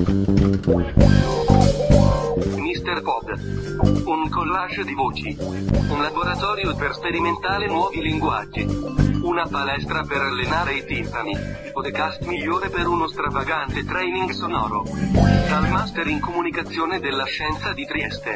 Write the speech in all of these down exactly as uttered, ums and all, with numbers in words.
mister Pod. Un collage di voci. Un laboratorio per sperimentare nuovi linguaggi. Una palestra per allenare i timpani. Il podcast migliore per uno stravagante training sonoro. Dal Master in Comunicazione della Scienza di Trieste.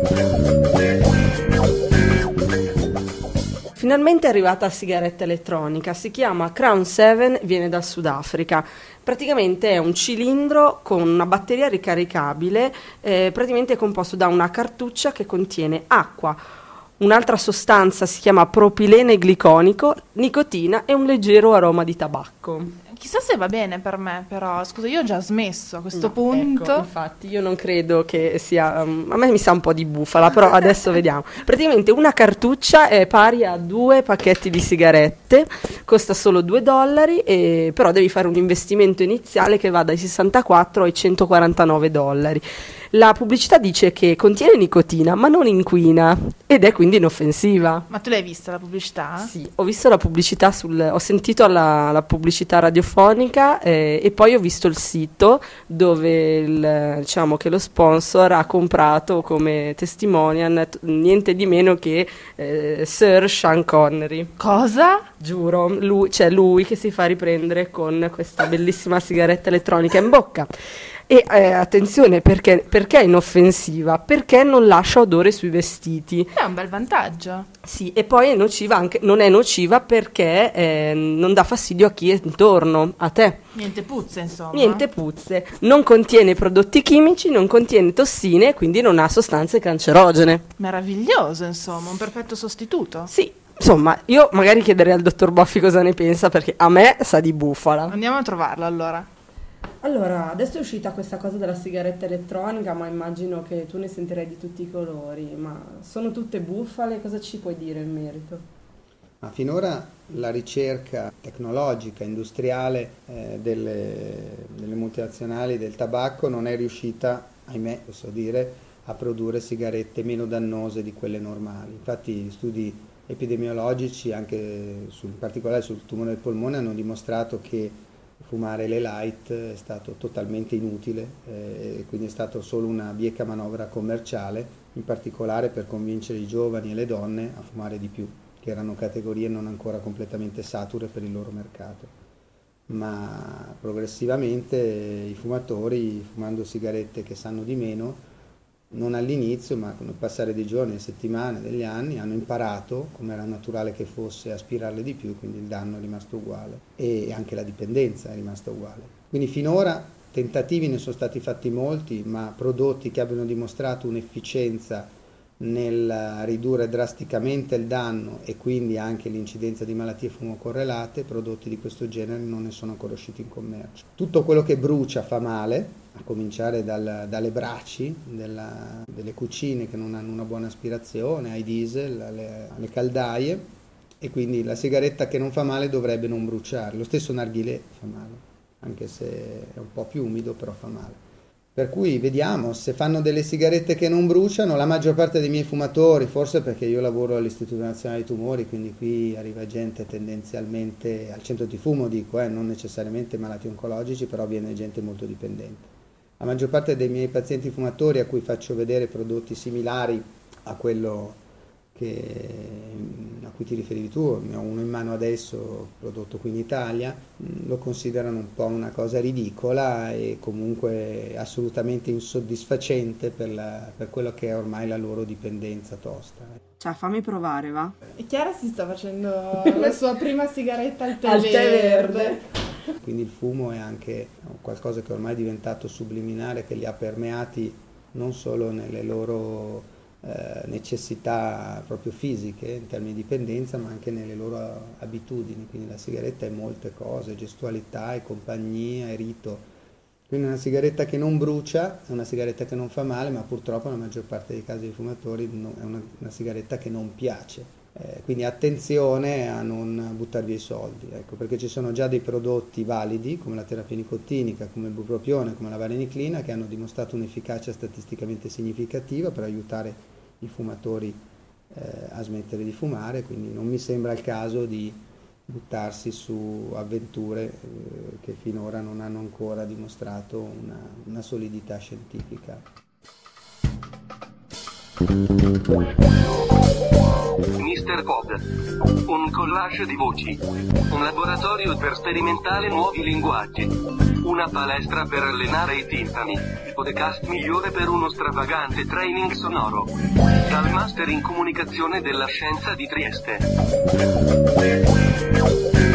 Finalmente è arrivata la sigaretta elettronica, si chiama Crown sette, viene dal Sudafrica. Praticamente è un cilindro con una batteria ricaricabile, eh, praticamente è composto da una cartuccia che contiene acqua, un'altra sostanza si chiama propilene gliconico, nicotina e un leggero aroma di tabacco. Chissà se va bene per me, però, scusa, io ho già smesso a questo No, punto. Ecco, infatti io non credo che sia, um, a me mi sa un po' di bufala, però adesso vediamo. Praticamente una cartuccia è pari a due pacchetti di sigarette, costa solo due dollari, e, però devi fare un investimento iniziale che va dai sessantaquattro ai centoquarantanove dollari. La pubblicità dice che contiene nicotina ma non inquina ed è quindi inoffensiva. Ma tu l'hai vista la pubblicità? Sì, ho visto la pubblicità sul, ho sentito la, la pubblicità radiofonica eh, e poi ho visto il sito dove il, diciamo che lo sponsor ha comprato come testimonial t- niente di meno che eh, Sir Sean Connery. Cosa? Giuro, lui, c'è lui che si fa riprendere con questa bellissima sigaretta elettronica in bocca. E eh, attenzione, perché, perché è inoffensiva? Perché non lascia odore sui vestiti. È un bel vantaggio. Sì, e poi è nociva anche, non è nociva perché eh, non dà fastidio a chi è intorno, a te. Niente puzze, insomma. Niente puzze. Non contiene prodotti chimici, non contiene tossine, quindi non ha sostanze cancerogene. Meraviglioso, insomma, un perfetto sostituto. Sì, insomma, io magari chiederei al dottor Boffi cosa ne pensa, perché a me sa di bufala. Andiamo a trovarlo, allora. Allora, adesso è uscita questa cosa della sigaretta elettronica, ma immagino che tu ne sentirai di tutti i colori, ma sono tutte bufale, cosa ci puoi dire in merito? Ma finora la ricerca tecnologica, industriale eh, delle, delle multinazionali del tabacco non è riuscita, ahimè, posso dire, a produrre sigarette meno dannose di quelle normali. Infatti studi epidemiologici, anche sul, in particolare sul tumore del polmone, hanno dimostrato che fumare le light è stato totalmente inutile, eh, quindi è stato solo una bieca manovra commerciale, in particolare per convincere i giovani e le donne a fumare di più, che erano categorie non ancora completamente sature per il loro mercato. Ma progressivamente i fumatori, fumando sigarette che sanno di meno, non all'inizio, ma con il passare dei giorni, delle settimane, degli anni, hanno imparato, come era naturale che fosse, a aspirarle di più, quindi il danno è rimasto uguale e anche la dipendenza è rimasta uguale. Quindi finora tentativi ne sono stati fatti molti, ma prodotti che abbiano dimostrato un'efficienza nel ridurre drasticamente il danno e quindi anche l'incidenza di malattie fumocorrelate, prodotti di questo genere non ne sono ancora usciti in commercio. Tutto quello che brucia fa male, a cominciare dal, dalle braci, della, delle cucine che non hanno una buona aspirazione, ai diesel, alle, alle caldaie, e quindi la sigaretta che non fa male dovrebbe non bruciare. Lo stesso narghilè fa male, anche se è un po' più umido, però fa male. Per cui vediamo, se fanno delle sigarette che non bruciano, la maggior parte dei miei fumatori, forse perché io lavoro all'Istituto Nazionale dei Tumori, quindi qui arriva gente tendenzialmente al centro di fumo, dico, eh, non necessariamente malati oncologici, però viene gente molto dipendente. La maggior parte dei miei pazienti fumatori a cui faccio vedere prodotti similari a quello che, a cui ti riferivi tu, ne ho uno in mano adesso, prodotto qui in Italia, lo considerano un po' una cosa ridicola e comunque assolutamente insoddisfacente per, la, per quello che è ormai la loro dipendenza tosta. Cioè, fammi provare, va? E Chiara si sta facendo la sua prima sigaretta al tè, Al tè verde. verde. Quindi il fumo è anche qualcosa che ormai è diventato subliminare, che li ha permeati non solo nelle loro eh, necessità proprio fisiche in termini di dipendenza, ma anche nelle loro abitudini. Quindi la sigaretta è molte cose, gestualità, è compagnia, è rito. Quindi una sigaretta che non brucia è una sigaretta che non fa male, ma purtroppo nella maggior parte dei casi dei fumatori è una, una sigaretta che non piace. Eh, quindi attenzione a non buttare via i soldi, ecco, perché ci sono già dei prodotti validi come la terapia nicotinica, come il bupropione, come la vareniclina, che hanno dimostrato un'efficacia statisticamente significativa per aiutare i fumatori eh, a smettere di fumare, quindi non mi sembra il caso di buttarsi su avventure eh, che finora non hanno ancora dimostrato una, una solidità scientifica. mister Pod, un collage di voci, un laboratorio per sperimentare nuovi linguaggi, una palestra per allenare i timpani, il podcast migliore per uno stravagante training sonoro, dal Master in Comunicazione della Scienza di Trieste.